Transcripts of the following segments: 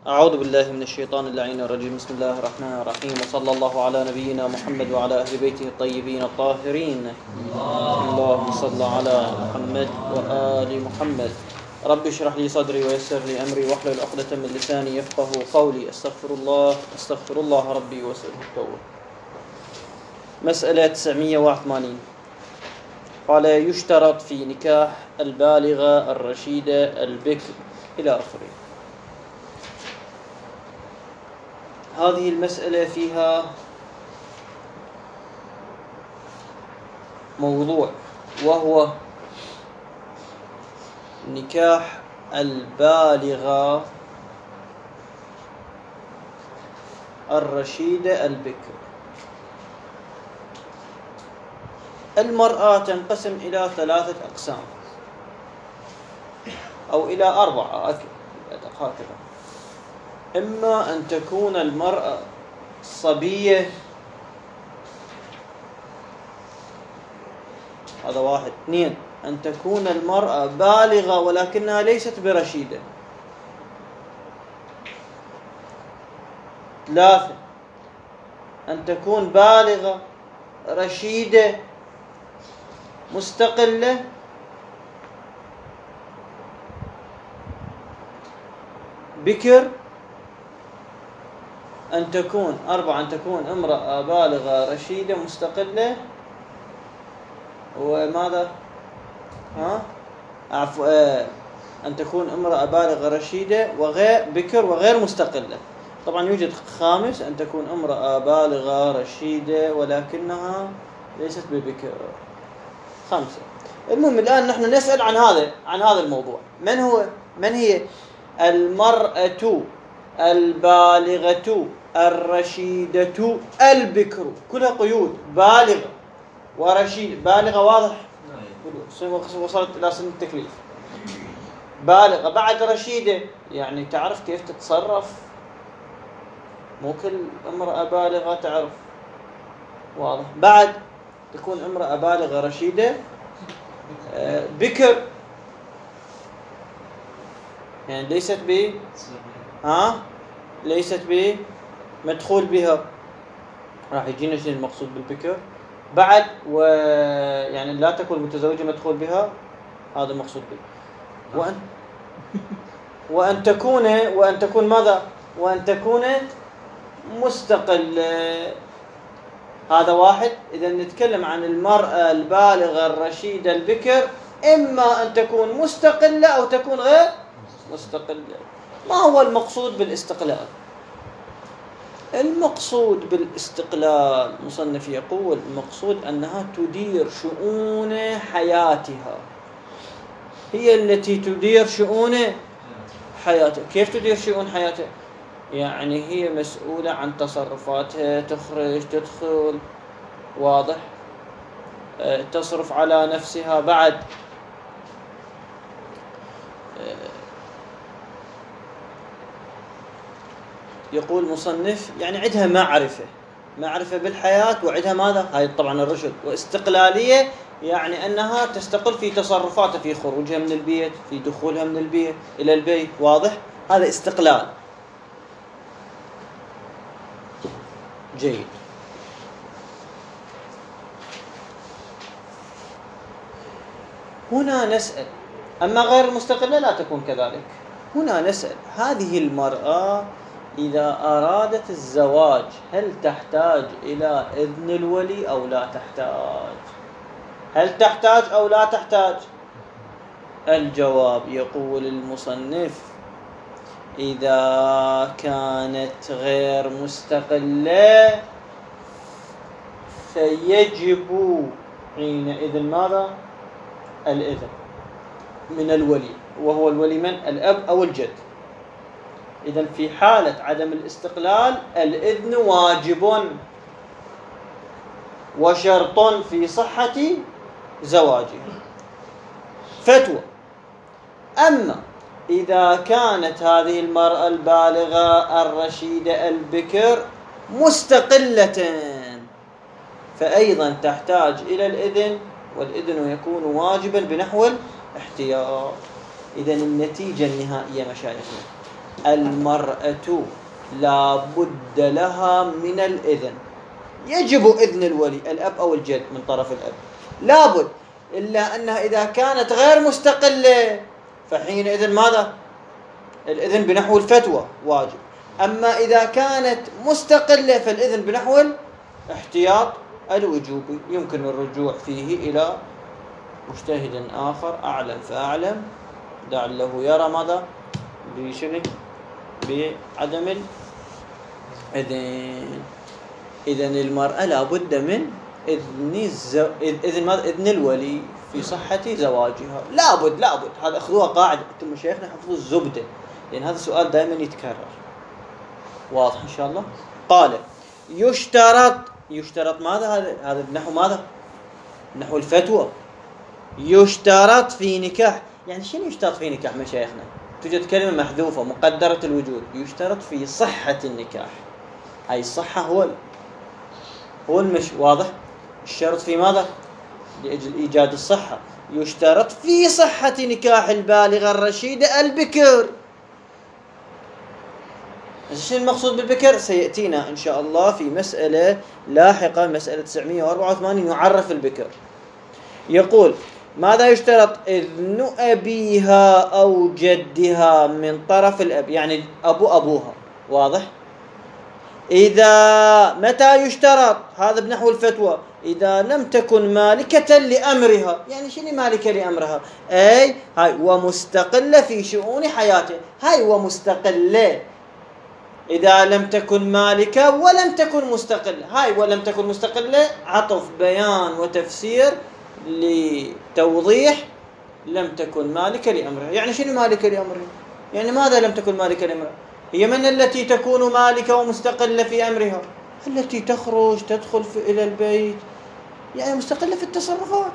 أعوذ بالله من الشيطان اللعين الرجيم. بسم الله الرحمن الرحيم، وصلى الله على نبينا محمد وعلى أهل بيته الطيبين الطاهرين. اللهم صل على محمد وآل محمد. رب اشرح لي صدري ويسر لي أمري واحلل عقدة من لساني يفقه قولي. أستغفر الله ربي وأسأله التوبة. مسألة 981. قال: يشترط في نكاح البالغة الرشيدة البكر إلى آخره. هذه المسألة فيها موضوع، وهو نكاح البالغة الرشيدة البكر. المرأة تنقسم إلى 3 أقسام أو إلى 4 هكذا. إما أن تكون المرأة صبية، هذا 1. 2 أن تكون المرأة بالغة ولكنها ليست برشيدة. 3 أن تكون بالغة رشيدة مستقلة بكر. 4 أن تكون امرأة بالغة رشيدة مستقلة وماذا؟ أن تكون امرأة بالغة رشيدة وغير بكر وغير مستقلة. طبعا يوجد 5 أن تكون امرأة بالغة رشيدة ولكنها ليست ببكر. 5. المهم الآن نحن نسأل عن هذا الموضوع. من هي المرأة البالغة الرشيدة البكر؟ كلها قيود: بالغة ورشيدة. بالغة واضح، وصلت إلى سن التكليف. بالغة بعد رشيدة، يعني تعرف كيف تتصرف. مو كل امرأة بالغة تعرف، واضح. بعد تكون امرأة بالغة رشيدة بكر، يعني ليست مدخول بها. راح يجينا شيء المقصود بالبكر بعد، يعني لا تكون متزوجة مدخول بها، هذا المقصود به. وأن تكون ماذا؟ وأن تكون مستقلة، هذا 1. إذا نتكلم عن المرأة البالغة الرشيدة البكر، إما أن تكون مستقلة أو تكون غير مستقلة. ما هو المقصود بالاستقلال؟ المقصود بالاستقلال، مصنف يقول المقصود أنها تدير شؤون حياتها، هي التي تدير شؤون حياتها. كيف تدير شؤون حياتها؟ يعني هي مسؤولة عن تصرفاتها، تخرج تدخل، واضح، تصرف على نفسها. بعد يقول مصنف يعني عندها معرفة بالحياة، وعندها ماذا؟ هاي طبعا الرشد. واستقلالية يعني أنها تستقل في تصرفاتها، في خروجها من البيت، في دخولها من البيت إلى البيت، واضح. هذا استقلال. جيد. هنا نسأل، أما غير المستقلة لا تكون كذلك. هنا نسأل: هذه المرأة إذا أرادت الزواج هل تحتاج إلى إذن الولي أو لا تحتاج؟ هل تحتاج أو لا تحتاج؟ الجواب، يقول المصنف: إذا كانت غير مستقلة فيجب حينئذ ماذا؟ الإذن من الولي، وهو الولي من؟ الأب أو الجد. إذن في حالة عدم الاستقلال الإذن واجب وشرط في صحة زواجها. فتوى: أما إذا كانت هذه المرأة البالغة الرشيدة البكر مستقلة فأيضا تحتاج إلى الإذن، والإذن يكون واجبا بنحو الاحتياط. إذن النتيجة النهائية مشايخنا المرأة لا بد لها من الإذن، يجب إذن الولي الأب أو الجد من طرف الأب لابد، إلا أنها إذا كانت غير مستقلة فحينئذ ماذا؟ الإذن بنحو الفتوى واجب. أما إذا كانت مستقلة فالإذن بنحو الاحتياط الوجوبي، يمكن الرجوع فيه إلى مجتهد آخر أعلم فأعلم لعله يرى ماذا؟ بشنو؟ بعدم الإذن. إذن المرأة لابد من إذن الولي في صحة زواجها، لابد. هذا أخذوها قاعدة، أنتم مشايخنا حفظوا الزبدة، لأن هذا السؤال دائما يتكرر. واضح إن شاء الله؟ قال يشترط ماذا؟ هذا نحو ماذا؟ نحو الفتوى. يشترط في نكاح، يعني شنو يشترط في نكاح مشايخنا؟ توجد كلمة محذوفة مقدرة الوجود، يشترط في صحة النكاح. هاي الصحة هو واضح؟ الشرط في ماذا؟ لأجل إيجاد الصحة. يشترط في صحة نكاح البالغة الرشيدة البكر. شو المقصود بالبكر؟ سيأتينا إن شاء الله في مسألة لاحقة، مسألة 984 يعرف البكر. يقول ماذا يشترط؟ إذن أبيها أو جدها من طرف الأب، يعني أبوها. واضح؟ إذا متى يشترط؟ هذا بنحو الفتوى. إذا لم تكن مالكة لأمرها، يعني شنو مالكة لأمرها؟ أي هاي ومستقلة في شؤون حياته، هاي ومستقلة. إذا لم تكن مالكة ولم تكن مستقلة، هاي ولم تكن مستقلة عطف بيان وتفسير لتوضيح لم تكن مالكة لأمرها. يعني شنو مالكة لأمرها؟ يعني ماذا لم تكن مالكة لأمرها؟ هي من التي تكون مالكة ومستقلة في أمرها؟ التي تخرج تدخل إلى البيت، يعني مستقلة في التصرفات.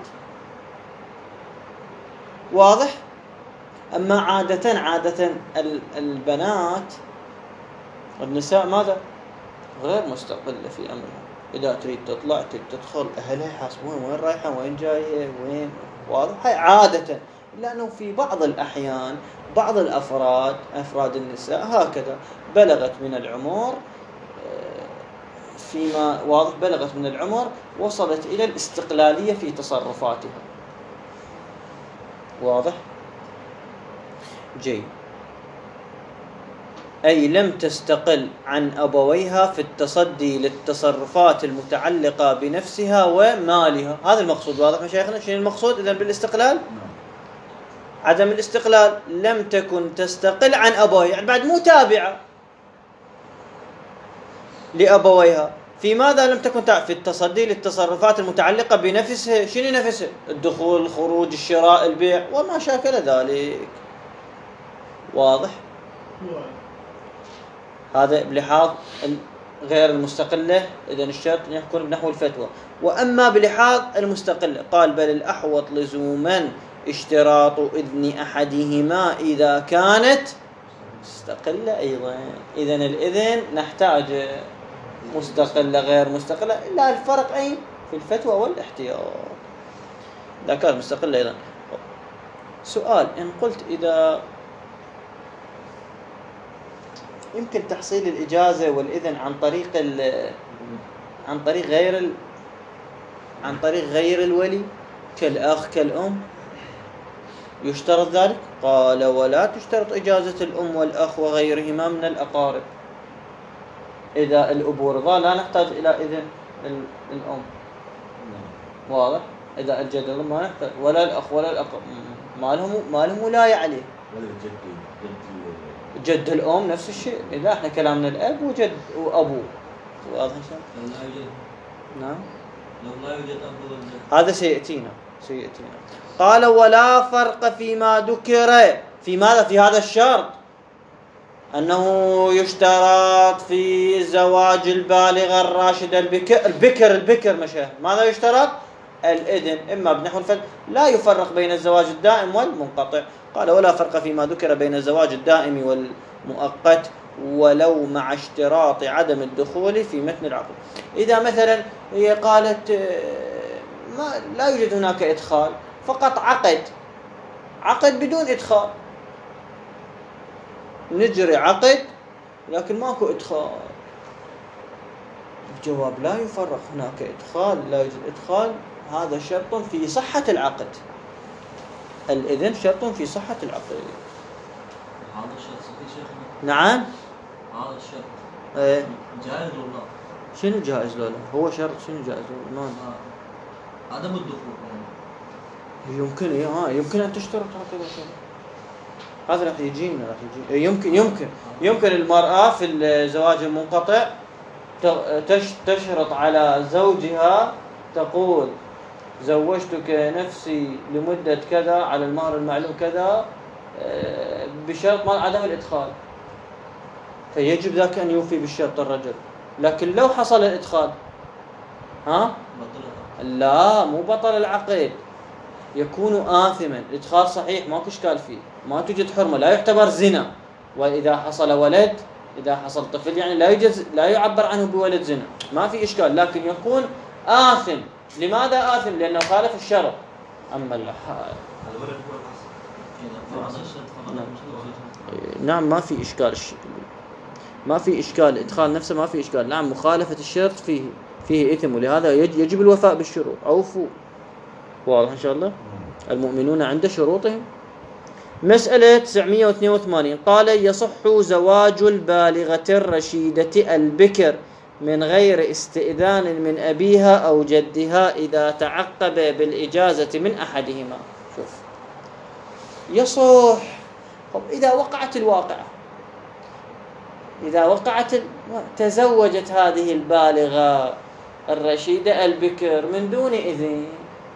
واضح؟ أما عادة البنات النساء ماذا؟ غير مستقلة في أمرها. إذا تريد تطلع تريد تدخل، أهلها يحاسبون وين رايحة وين جاية وين. واضح؟ هاي عادة، لأنه في بعض الأحيان بعض أفراد النساء هكذا بلغت من العمر، فيما واضح بلغت من العمر وصلت إلى الاستقلالية في تصرفاتها. واضح؟ جيد. أي لم تستقل عن أبويها في التصدي للتصرفات المتعلقة بنفسها ومالها. هذا المقصود. واضح مشايخنا؟ شنو المقصود إذن بالاستقلال؟ عدم الاستقلال. لم تكن تستقل عن أبويها، يعني بعد مو تابعة لأبويها. في ماذا لم تكن في التصدي للتصرفات المتعلقة بنفسها. شنو نفسها؟ الدخول، الخروج، الشراء، البيع وما شاكل ذلك. واضح؟ هذا بلحاظ غير المستقلة. إذن الشرط يكون بنحو الفتوى. وأما بلحاظ المستقلة قال بل الأحوط لزوما اشتراط إذن أحدهما إذا كانت مستقلة أيضا. إذن الإذن نحتاج مستقلة غير مستقلة، إلا الفرق أين؟ في الفتوى والاحتياط. إذا كانت مستقلة أيضا. سؤال: إن قلت إذا يمكن تحصيل الإجازة والإذن عن طريق غير الولي كالأخ كالأم، يشترط ذلك؟ قال ولا تشترط إجازة الأم والأخ وغيرهما من الأقارب. إذا الأب رضا لا نحتاج إلى إذن الأم. واضح؟ إذا الجد ما نحتاج، ولا الأخ ولا الأخ ما لهم ولاية عليه. ولا جد الأم نفس الشيء. إذا احنا كلامنا الأب وجد وأبوه. واضح إن شاء الله؟ نعم. لو لا يوجد أب وجد هذا سيأتينا. قال ولا فرق فيما ذكر في ماذا؟ في هذا الشرط أنه يشترط في زواج البالغة الراشدة البكر مشاهد. ماذا يشترط؟ الإذن، إما بنحو الفتوى. لا يفرق بين الزواج الدائم والمنقطع. قال ولا فرق فيما ذكر بين الزواج الدائم والمؤقت ولو مع اشتراط عدم الدخول في متن العقد. إذا مثلا هي قالت لا يوجد هناك إدخال، فقط عقد بدون إدخال، نجري عقد لكن ماكو إدخال. الجواب لا يفرق، هناك إدخال لا يوجد إدخال، هذا شرط في صحة العقد. الإذن شرط في صحة العقد. هذا الشرط صحيح شيخنا؟ نعم. هذا الشرط ايه جائز ولا لا؟ شنو جائز لولا؟ هو شرط شنو جائز لولا؟ ما عدم الدخول يعني. يمكن أن تشترط هكذا شيء. هذا راح يجينا يمكن المرأة في الزواج المنقطع تشرط على زوجها، تقول زوجتك نفسي لمدة كذا على المهر المعلوم كذا بشرط عدم الإدخال، فيجب ذاك أن يوفي بالشرط الرجل. لكن لو حصل الإدخال لا، مو بطل العقد، يكون آثما. الإدخال صحيح ماكو إشكال فيه، ما توجد حرمة، لا يعتبر زنا. وإذا حصل ولد، إذا حصل طفل يعني لا يعبر عنه بولد زنا، ما في إشكال، لكن يكون آثم. لماذا آثم؟ لأنه خالف الشرع. أما الولد هو الأصل. نعم ما في إشكال، ما في إشكال، الإدخال نفسه ما في إشكال. نعم مخالفة الشرط فيه إثم، ولهذا يجب الوفاء بالشروط. أوفوا. واضح إن شاء الله. المؤمنون عند شروطهم. مسألة 982 قال: يصح زواج البالغة الرشيدة البكر من غير استئذان من أبيها أو جدها إذا تعقب بالإجازة من أحدهما. شوف، يصح إذا وقعت الواقعة، تزوجت هذه البالغة الرشيدة البكر من دون إذن،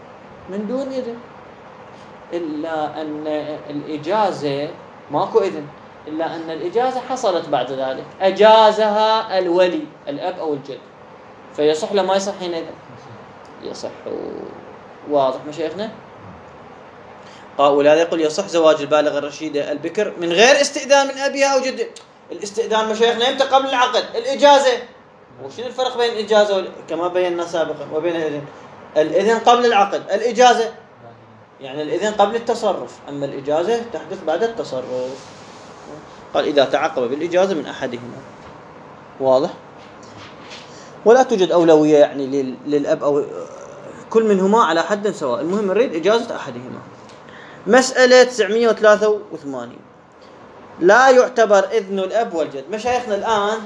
إلا أن الإجازة ماكو إذن، إلا أن الإجازة حصلت بعد ذلك، أجازها الولي الأب أو الجد، فيصح لا ما يصح حينئذ؟ يصح. واضح مشايخنا؟ ولهذا يقول يصح زواج البالغة الرشيدة البكر من غير استئذان من أبيها أو جدها. الاستئذان مشايخنا يمتى؟ قبل العقد. الإجازة، وشنو الفرق بين الإجازة كما بينا سابقا وبين الإذن؟ الإذن قبل العقد، الإجازة يعني الإذن قبل التصرف، أما الإجازة تحدث بعد التصرف. قال إذا تعقب بالإجازة من أحدهما. واضح؟ ولا توجد أولوية يعني للأب أو كل منهما على حد سواء، المهم نريد إجازة أحدهما. مسألة 983 لا يعتبر إذن الأب والجد. مشايخنا الآن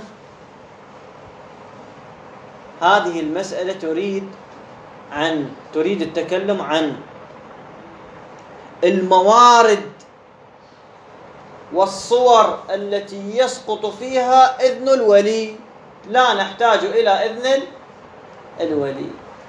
هذه المسألة تريد التكلم عن الموارد والصور التي يسقط فيها إذن الولي، لا نحتاج إلى إذن الولي.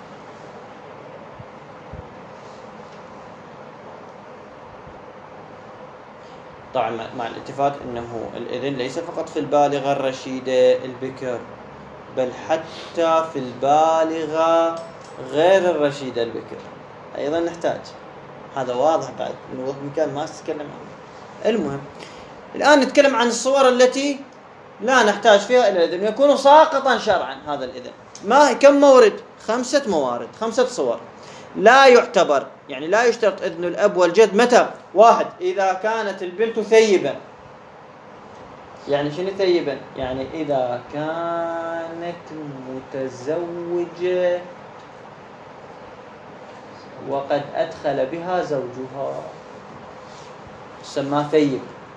طبعا مع الاتفاق أنه الإذن ليس فقط في البالغة الرشيدة البكر، بل حتى في البالغة غير الرشيدة البكر أيضا نحتاج. هذا واضح بعد من وقت مكان ما نتكلم عنه. المهم الآن نتكلم عن الصور التي لا نحتاج فيها إلى الإذن، يكون ساقطا شرعا هذا الإذن. كم مورد؟ 5 موارد، 5 صور. لا يعتبر يعني لا يشترط إذن الأب والجد. متى؟ 1 إذا كانت البنت ثيبا. يعني شنو ثيبا؟ يعني إذا كانت متزوجة وقد أدخل بها زوجها تسمى ثيب.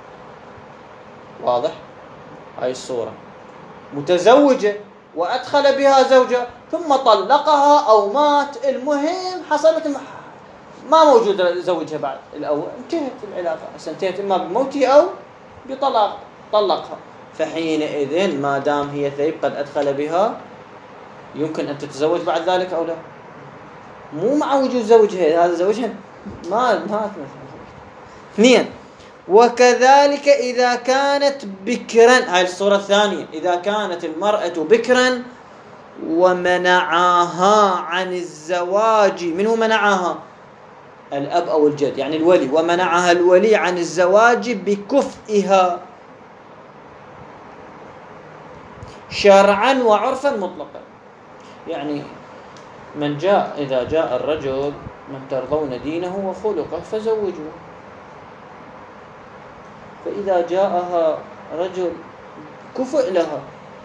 واضح؟ هاي الصورة متزوجة وأدخل بها زوجها ثم طلقها أو مات، المهم حصلت ما موجود زوجها بعد الأول، انتهت العلاقة، انتهت إما بموته أو بطلاق، طلقها. فحينئذ ما دام هي ثيب قد أدخل بها يمكن أن تتزوج بعد ذلك أو لا، مو مع وجود زوجها، هذا زوجها مات مثلا. 2 وكذلك إذا كانت بكرا، هاي الصورة الثانية، إذا كانت المرأة بكرا ومنعها عن الزواج، منه منعها؟ الأب أو الجد يعني الولي، ومنعها الولي عن الزواج بكفئها شرعا وعرفا مطلقا. يعني إذا جاء الرجل من ترضون دينه وخلقه فزوجوه، فإذا جاءها رجل كفء لها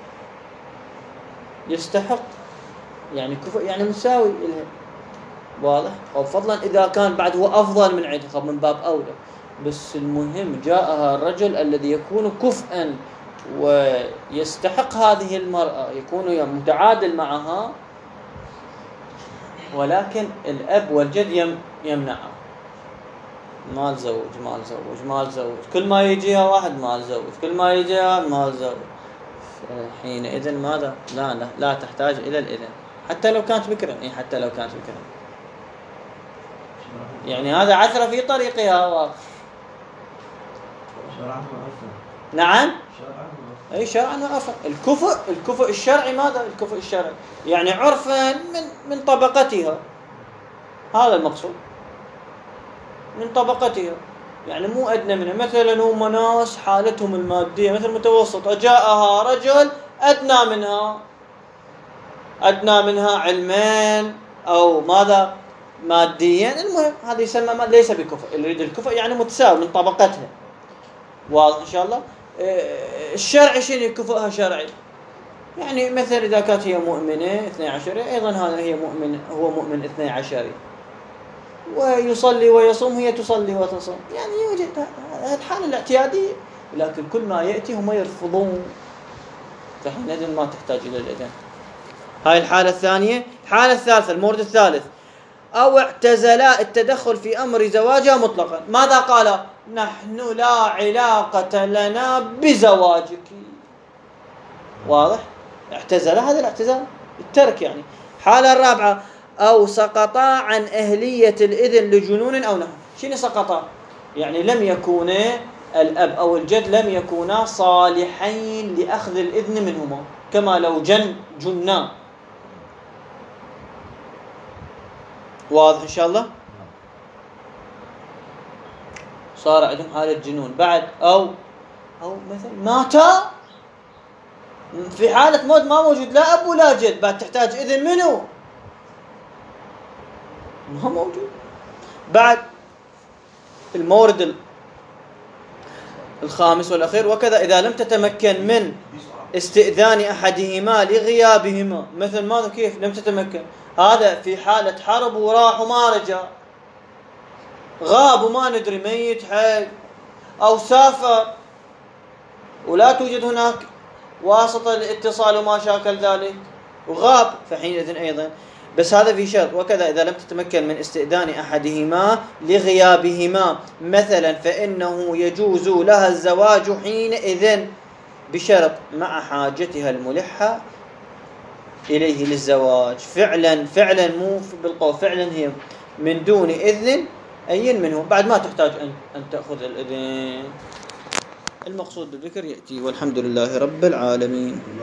يستحق، يعني كفء يعني مساوي لها، واضح؟ أو فضلا إذا كان بعد هو أفضل من عندها من باب أولى. بس المهم جاءها الرجل الذي يكون كفءا ويستحق هذه المرأة، يكون متعادل معها، ولكن الأب والجد يمنعه. مال زوج، كل ما يجيها واحد مال زوج، كل ما يجيها مال زوج. حينئذ ماذا؟ لا تحتاج إلى الإذن حتى لو كانت بكرا. حتى لو كانت بكرا، يعني هذا عثر في طريقها واقف. نعم، أي شرعا وعرفا. الكفء الشرعي ماذا؟ الكفء الشرعي يعني عرفا من طبقتها، هذا المقصود، من طبقتها، يعني مو أدنى منها. مثلا هم ناس حالتهم المادية مثل متوسطة، جاءها رجل أدنى منها علمين أو ماذا ماديا، المهم هذا يسمى ليس بكفء. اللي يريد الكفء يعني متساوي من طبقتها، واضح إن شاء الله. الشرع شنو كفؤها شرعي؟ يعني مثلا إذا كانت هي مؤمنة 12 أيضا هذا هو مؤمن 12 ويصلي ويصوم، هي تصلي وتصوم، يعني يوجد هذه الحالة الاعتيادية. لكن كل ما يأتي هم يرفضون، فحينئذ ما تحتاج إلى الإذن. هاي الحالة الثانية. الحالة الثالثة، المورد الثالث، أو اعتزلا التدخل في أمر زواجها مطلقا. ماذا قال؟ نحن لا علاقة لنا بزواجك. واضح؟ اعتزل، هذا الاعتزال الترك يعني. الحالة الرابعة، أو سقطا عن أهلية الإذن لجنون أو نحو. شنو سقطا؟ يعني لم يكونا الأب أو الجد لم يكونا صالحين لأخذ الإذن منهما، كما لو جنا. واضح إن شاء الله؟ صار عندهم حالة جنون بعد، أو مثلا ماتا في حالة موت ما موجود لا أب ولا جد، بعد تحتاج إذن منه؟ ما موجود. بعد المورد الخامس والأخير، وكذا إذا لم تتمكن من استئذان أحدهما لغيابهما. مثل ماذا؟ كيف لم تتمكن؟ هذا في حالة حرب وراح وما رجع، غاب وما ندري ميت حي، أو سافر ولا توجد هناك واسطة الاتصال وما شاكل ذلك وغاب، فحينئذ أيضا. بس هذا في شرط، وكذا إذا لم تتمكن من استئذان أحدهما لغيابهما مثلا، فإنه يجوز لها الزواج حينئذ بشرط مع حاجتها الملحة إليه للزواج فعلا مو بالقول، فعلا هي من دون إذن أي منه، بعد ما تحتاج أن تأخذ الإذن. المقصود بالذكر يأتي، والحمد لله رب العالمين.